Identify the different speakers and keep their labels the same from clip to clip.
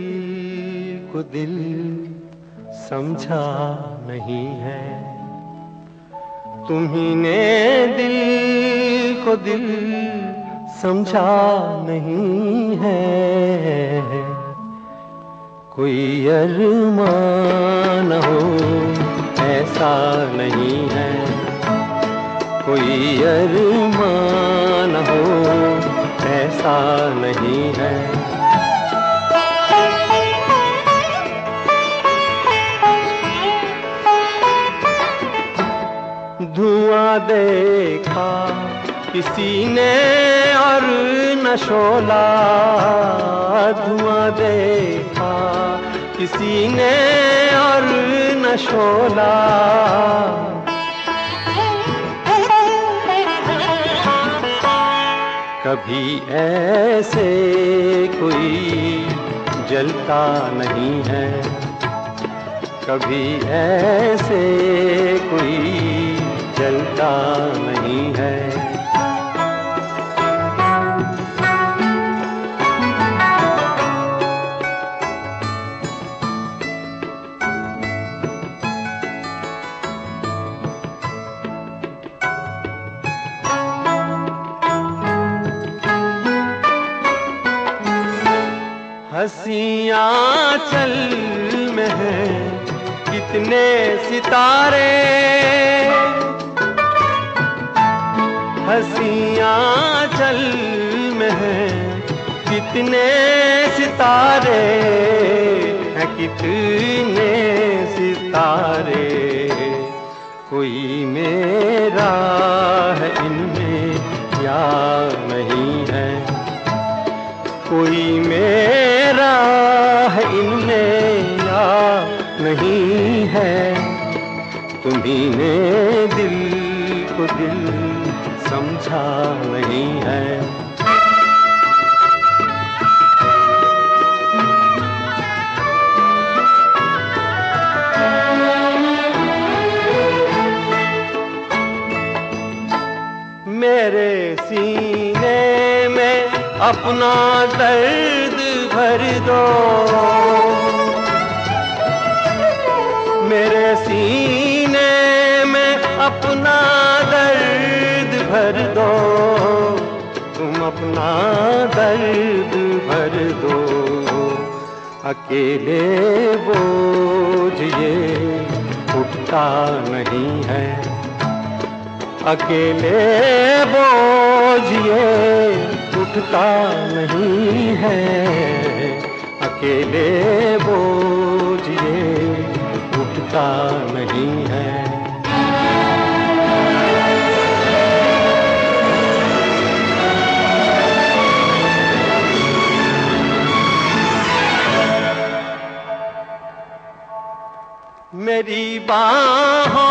Speaker 1: को दिल समझा नहीं है, तुम्ही ने दिल को दिल समझा नहीं है। कोई अरमान हो ऐसा नहीं है, कोई अरमान हो ऐसा नहीं है। धुआं देखा किसी ने और न शोला, धुआं देखा किसी ने और न शोला। कभी ऐसे कोई जलता नहीं है, कभी ऐसे कोई जलता नहीं है। हंसियां चल में है कितने सितारे, हंसियां चल में है कितने सितारे हैं, कितने सितारे। कोई मेरा है इनमें या नहीं है, कोई मेरा है इनमें या नहीं है। तुम्ही ने दिल को दिल समझा नहीं है। मेरे सीने में अपना दर्द भर दो, मेरे सीने में अपना दर्द भर दो, तुम अपना दर्द भर दो। अकेले बोझ ये उठता नहीं है, अकेले बोझ ये उठता नहीं है, अकेले बोझ ये उठता नहीं है। मेरी बाहों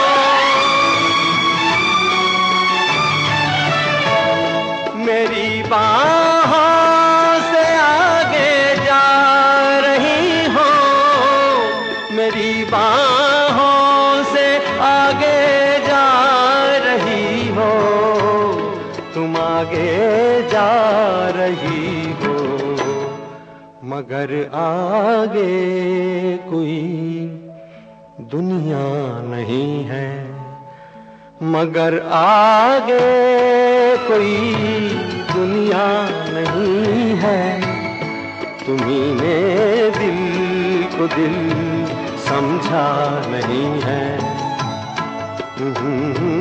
Speaker 1: मेरी बाहों से आगे जा रही हो, मेरी बाहों से आगे जा रही हो, तुम आगे जा रही हो। मगर आगे कोई दुनिया नहीं है, मगर आगे कोई दुनिया नहीं है। तुम्ही ने दिल को दिल समझा नहीं है।